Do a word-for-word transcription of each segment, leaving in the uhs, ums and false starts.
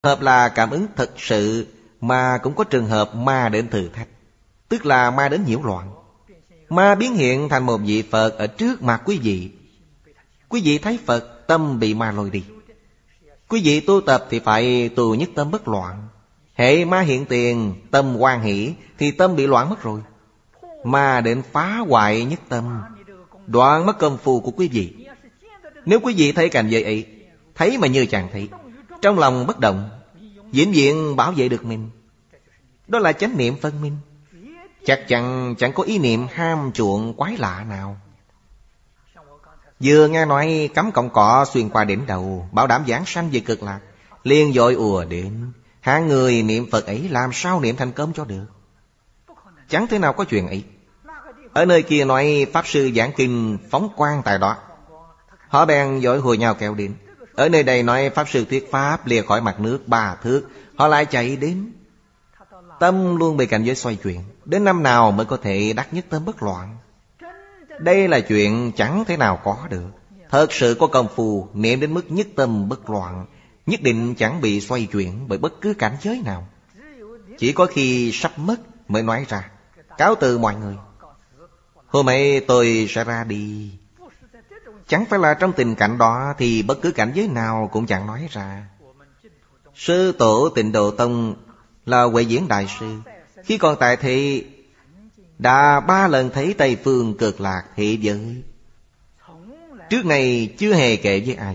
hợp là cảm ứng thật sự, mà cũng có trường hợp ma đến thử thách, tức là ma đến nhiễu loạn. Ma biến hiện thành một vị Phật ở trước mặt quý vị. Quý vị thấy Phật, tâm bị ma lôi đi. Quý vị tu tập thì phải tu nhất tâm bất loạn. Hệ ma hiện tiền, tâm hoan hỷ, thì tâm bị loạn mất rồi. Ma đến phá hoại nhất tâm, đoạn mất công phu của quý vị. Nếu quý vị thấy cảnh giới ấy, thấy mà như chẳng thấy, trong lòng bất động, vĩnh viễn bảo vệ được mình, đó là chánh niệm phân minh. Chắc chắn chẳng có ý niệm ham chuộng quái lạ nào. Vừa nghe nói cắm cọng cỏ xuyên qua đỉnh đầu, bảo đảm giảng sanh về cực lạc, liền vội ùa đến. Hạng người niệm Phật ấy làm sao niệm thành công cho được? Chẳng thể nào có chuyện ấy. Ở nơi kia nói Pháp Sư giảng kinh phóng quang tại đó, họ bèn vội hùa nhau kéo đến. Ở nơi đây nói Pháp Sư thuyết Pháp lìa khỏi mặt nước ba thước, họ lại chạy đến. Tâm luôn bị cảnh giới xoay chuyển. Đến năm nào mới có thể đắc nhất tâm bất loạn? Đây là chuyện chẳng thể nào có được. Thật sự có công phu niệm đến mức nhất tâm bất loạn, nhất định chẳng bị xoay chuyển bởi bất cứ cảnh giới nào. Chỉ có khi sắp mất mới nói ra, cáo từ mọi người, hôm ấy tôi sẽ ra đi. Chẳng phải là trong tình cảnh đó thì bất cứ cảnh giới nào cũng chẳng nói ra. Sư tổ Tịnh Độ Tông là Huệ Diễn Đại Sư, khi còn tại thị đã ba lần thấy Tây Phương cực lạc thế giới, trước này chưa hề kể với ai.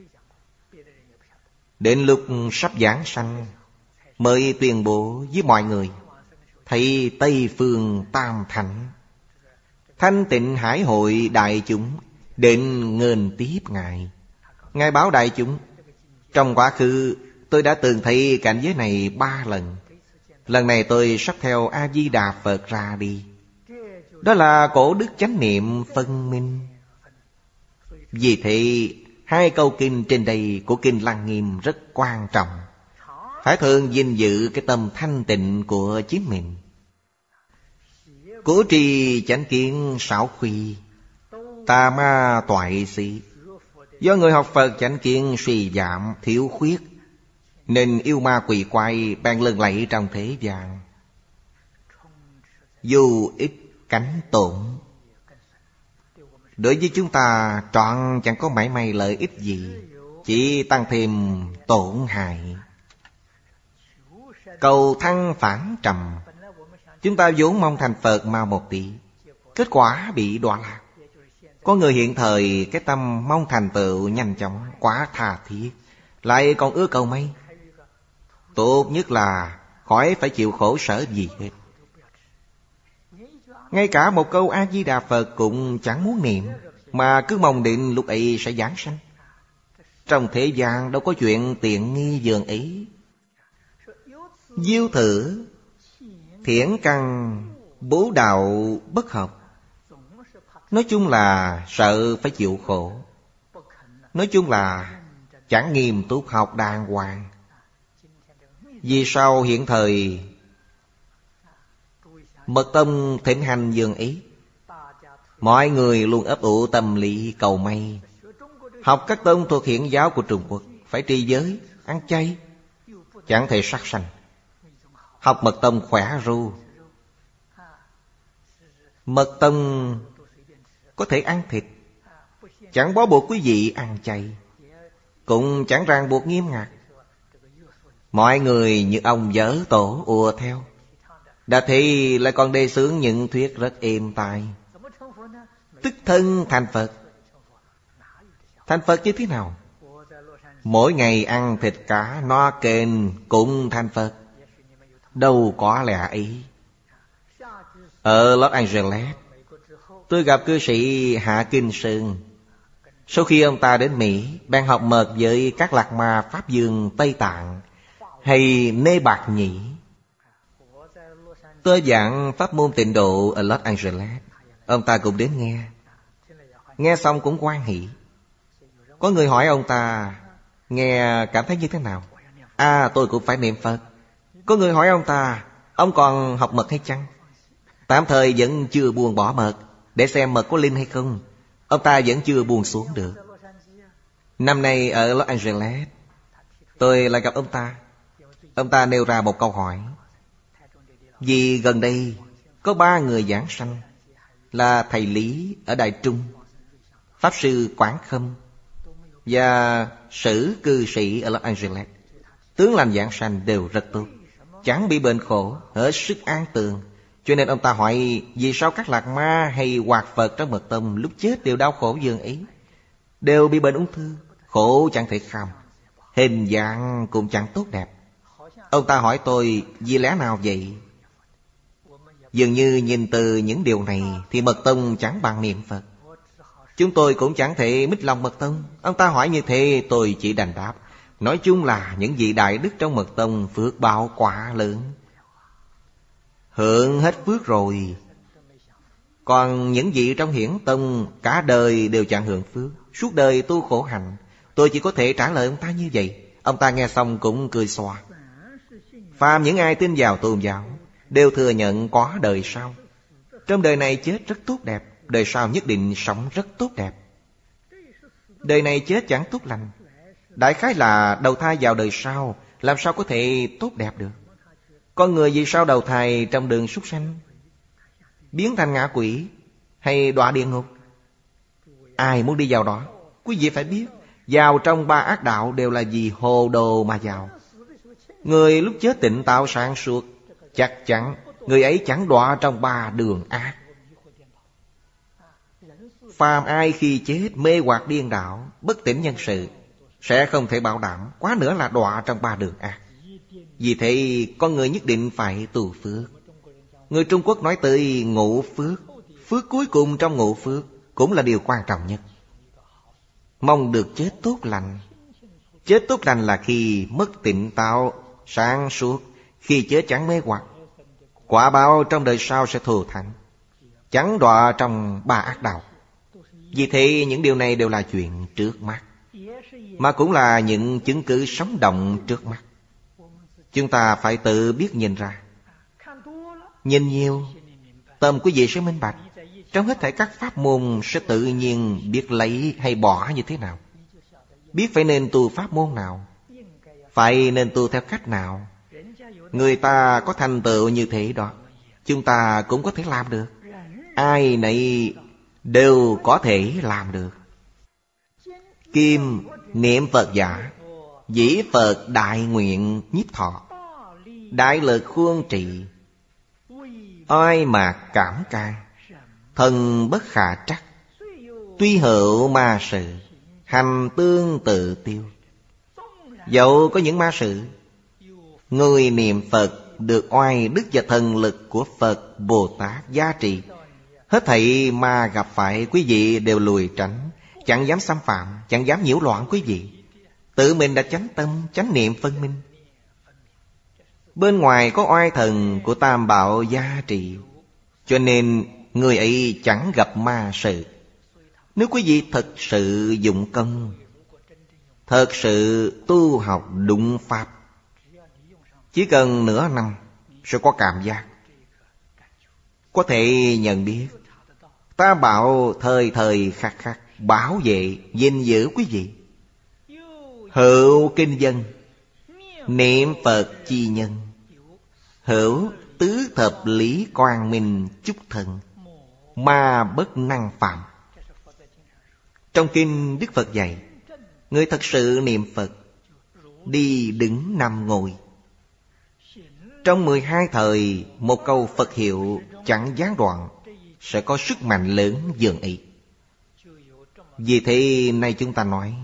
Đến lúc sắp giảng sanh mới tuyên bố với mọi người, thấy Tây Phương Tam Thánh, Thanh Tịnh Hải Hội đại chúng định nghênh tiếp Ngài. Ngài báo đại chúng, trong quá khứ tôi đã từng thấy cảnh giới này ba lần. Lần này tôi sắp theo A-di-đà Phật ra đi. Đó là cổ đức chánh niệm phân minh. Vì thế hai câu kinh trên đây của Kinh Lăng Nghiêm rất quan trọng. Phải thường gìn giữ cái tâm thanh tịnh của chính mình. Cố trì chánh kiến xảo khuy, tà ma toại sĩ. Do người học Phật chánh kiến suy giảm thiếu khuyết, nên yêu ma quỷ quái bèn lừng lẫy trong thế gian. Dù ít cánh tổn, đối với chúng ta trọn chẳng có mảy may lợi ích gì, chỉ tăng thêm tổn hại. Cầu thăng phản trầm, chúng ta vốn mong thành Phật mau một tí, kết quả bị đọa lạc. Có người hiện thời cái tâm mong thành tựu nhanh chóng, quá tha thiết, lại còn ưa cầu may. Tốt nhất là khỏi phải chịu khổ sở gì hết. Ngay cả một câu A-di-đà Phật cũng chẳng muốn niệm, mà cứ mong định lúc ấy sẽ giảng sanh. Trong thế gian đâu có chuyện tiện nghi dường ấy. Diêu thử thiển căn bố đạo bất học. Nói chung là sợ phải chịu khổ. Nói chung là chẳng nghiêm túc học đàng hoàng. Vì sao hiện thời Mật tông thịnh hành dường ý, mọi người luôn ấp ủ tâm lý cầu may. Học các tông thuộc hiển giáo của Trung Quốc phải trì giới, ăn chay, chẳng thể sát sanh. Học mật tông khỏe ru. Mật tông có thể ăn thịt, chẳng bó buộc quý vị ăn chay, cũng chẳng ràng buộc nghiêm ngặt. Mọi người như ông dở tổ ùa theo. Đã thì lại còn đề xướng những thuyết rất êm tai. Tức thân thành Phật. Thành Phật như thế nào? Mỗi ngày ăn thịt cá no kền cũng thành Phật. Đâu có lẽ ấy. Ở Los Angeles, tôi gặp cư sĩ Hạ Kinh Sơn. Sau khi ông ta đến Mỹ, đang học mật với các lạc ma Pháp Dương Tây Tạng hay Nê Bạc Nhĩ. Tôi giảng pháp môn tịnh độ ở Los Angeles, ông ta cũng đến nghe. Nghe xong cũng hoan hỷ. Có người hỏi ông ta nghe cảm thấy như thế nào? À, tôi cũng phải niệm Phật. Có người hỏi ông ta, ông còn học mật hay chăng? Tạm thời vẫn chưa buông bỏ mật, để xem mật có linh hay không. Ông ta vẫn chưa buông xuống được. Năm nay ở Los Angeles, tôi lại gặp ông ta. Ông ta nêu ra một câu hỏi. Vì gần đây có ba người giảng sanh, là thầy Lý ở Đại Trung, Pháp sư Quảng Khâm và Sử cư sĩ ở Los Angeles. Tướng lành giảng sanh đều rất tốt, chẳng bị bệnh khổ, hết sức an tường. Cho nên ông ta hỏi, vì sao các lạc ma hay hoạt Phật trong mật tông lúc chết đều đau khổ dường ấy, đều bị bệnh ung thư, khổ chẳng thể kham, hình dạng cũng chẳng tốt đẹp. Ông ta hỏi tôi, vì lẽ nào vậy? Dường như nhìn từ những điều này thì mật tông chẳng bằng niệm Phật. Chúng tôi cũng chẳng thể mít lòng mật tông. Ông ta hỏi như thế, tôi chỉ đành đáp, nói chung là những vị đại đức trong mật tông phước báo quả lớn, hưởng hết phước rồi. Còn những vị trong hiển tông cả đời đều chẳng hưởng phước, suốt đời tu khổ hạnh. Tôi chỉ có thể trả lời ông ta như vậy. Ông ta nghe xong cũng cười xòa. Phàm những ai tin vào tôn giáo đều thừa nhận có đời sau. Trong đời này chết rất tốt đẹp, đời sau nhất định sống rất tốt đẹp. Đời này chết chẳng tốt lành, đại khái là đầu thai vào đời sau, làm sao có thể tốt đẹp được? Con người vì sao đầu thai trong đường súc sanh, biến thành ngạ quỷ hay đọa địa ngục? Ai muốn đi vào đó? Quý vị phải biết, vào trong ba ác đạo đều là vì hồ đồ mà vào. Người lúc chết tịnh tạo sáng suốt, chắc chắn người ấy chẳng đọa trong ba đường ác. Phàm ai khi chết mê hoặc điên đảo, bất tỉnh nhân sự, sẽ không thể bảo đảm, quá nữa là đọa trong ba đường ác. Vì thế con người nhất định phải tu phước. Người Trung Quốc nói tới ngũ phước, phước cuối cùng trong ngũ phước cũng là điều quan trọng nhất. Mong được chết tốt lành. Chết tốt lành là khi mất tỉnh táo, sáng suốt, khi chết chẳng mê hoặc. Quả báo trong đời sau sẽ thù thắng, chẳng đọa trong ba ác đạo. Vì thế những điều này đều là chuyện trước mắt, mà cũng là những chứng cứ sống động trước mắt. Chúng ta phải tự biết nhìn ra. Nhìn nhiều, tâm quý vị sẽ minh bạch. Trong hết thảy các pháp môn sẽ tự nhiên biết lấy hay bỏ như thế nào, biết phải nên tu pháp môn nào, phải nên tu theo cách nào. Người ta có thành tựu như thế đó, chúng ta cũng có thể làm được. Ai nấy đều có thể làm được. Kim niệm Phật giả, dĩ Phật đại nguyện nhiếp thọ, đại lực khuôn trị, oai mạc cảm can, thần bất khả trắc, tuy hữu ma sự, hành tương tự tiêu. Dẫu có những ma sự, người niệm Phật được oai đức và thần lực của Phật Bồ Tát gia trì, hết thảy mà gặp phải quý vị đều lùi tránh, chẳng dám xâm phạm, chẳng dám nhiễu loạn quý vị. Tự mình đã chánh tâm, chánh niệm phân minh. Bên ngoài có oai thần của Tam Bảo gia trì, cho nên người ấy chẳng gặp ma sự. Nếu quý vị thật sự dụng công, thật sự tu học đúng pháp, chỉ cần nửa năm sẽ có cảm giác, có thể nhận biết. Ta bảo thời thời khắc khắc bảo vệ, gìn giữ quý vị. Hữu kinh dân, niệm Phật chi nhân, hữu tứ thập lý quang minh chúc thần, ma bất năng phạm. Trong kinh Đức Phật dạy, người thật sự niệm Phật, đi đứng nằm ngồi, trong mười hai thời một câu Phật hiệu chẳng gián đoạn, sẽ có sức mạnh lớn dường ấy. Vì thế nay chúng ta nói,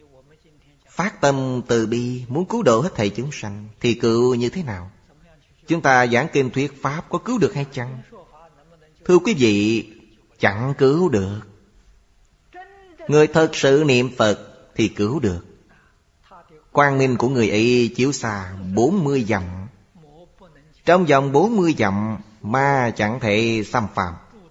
phát tâm từ bi muốn cứu độ hết thảy chúng sanh, thì cứu như thế nào? Chúng ta giảng kinh thuyết pháp có cứu được hay chăng? Thưa quý vị, chẳng cứu được. Người thật sự niệm Phật thì cứu được. Quang minh của người ấy chiếu xa bốn mươi dặm. Trong vòng bốn mươi dặm ma chẳng thể xâm phạm.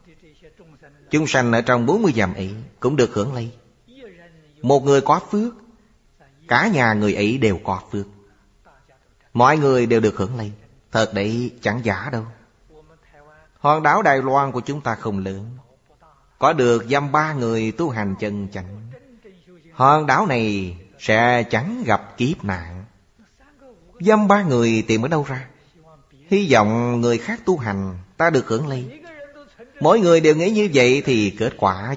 Chúng sanh ở trong bốn mươi dặm ấy cũng được hưởng lấy. Một người có phước, cả nhà người ấy đều có phước. Mọi người đều được hưởng lấy. Thật đấy, chẳng giả đâu. Hòn đảo Đài Loan của chúng ta không lớn, có được dăm ba người tu hành chân chánh, hòn đảo này sẽ chẳng gặp kiếp nạn. Dăm ba người tìm ở đâu ra? Hy vọng người khác tu hành, ta được hưởng利. Mỗi người đều nghĩ như vậy thì kết quả